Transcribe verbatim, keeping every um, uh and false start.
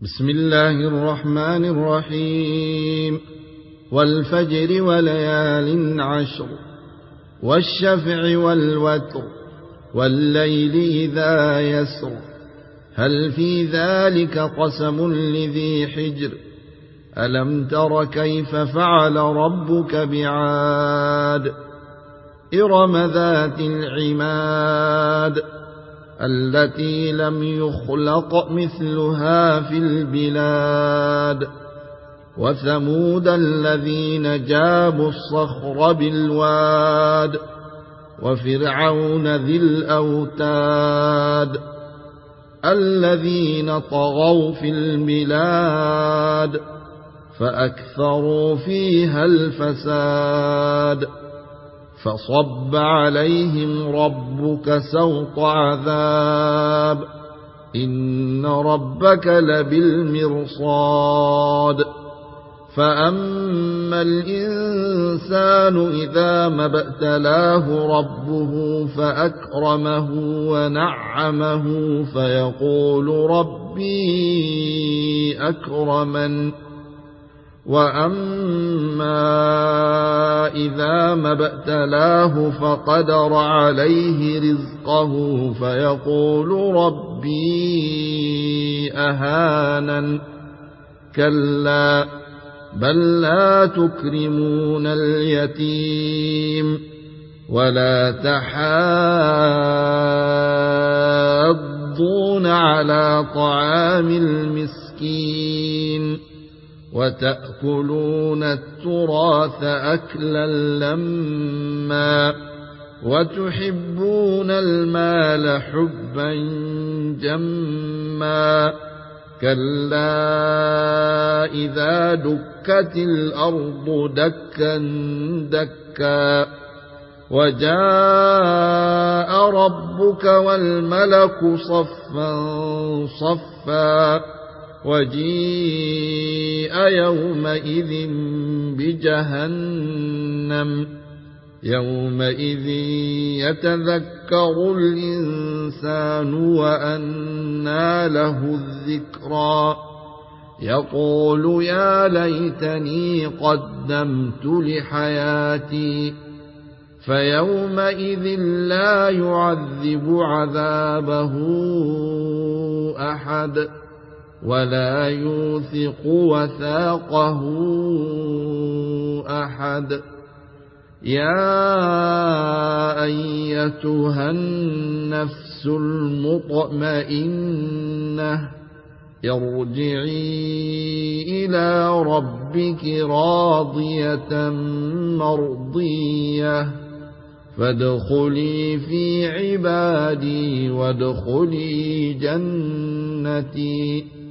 بسم الله الرحمن الرحيم والفجر وليال عشر والشفع والوتر والليل إذا يسر هل في ذلك قسم لذي حجر ألم تر كيف فعل ربك بعاد إرم ذات العماد التي لم يخلق مثلها في البلاد وثمود الذين جابوا الصخر بالواد وفرعون ذي الأوتاد الذين طغوا في البلاد فأكثروا فيها الفساد فصب عليهم ربك سوط عذاب إن ربك لبالمرصاد فأما الإنسان إذا ما ابتلاه ربه فأكرمه ونعمه فيقول ربي أكرمن وأما إذا ما ابتلاه فقدر عليه رزقه فيقول ربي أهانن كلا بل لا تكرمون اليتيم ولا تحاضون على طعام المسكين وتأكلون التراث أكلا لما وتحبون المال حبا جما كلا إذا دكت الأرض دكا دكا وجاء ربك والملك صفا صفا وجيء يومئذ بجهنم يومئذ يتذكر الإنسان وأنى له الذكرى يقول يا ليتني قدمت لحياتي فيومئذ لا يعذب عذابه أحد ولا يوثق وثاقه أحد يا أيتها النفس المطمئنة ارجعي إلى ربك راضية مرضية فادخلي في عبادي وادخلي جنتي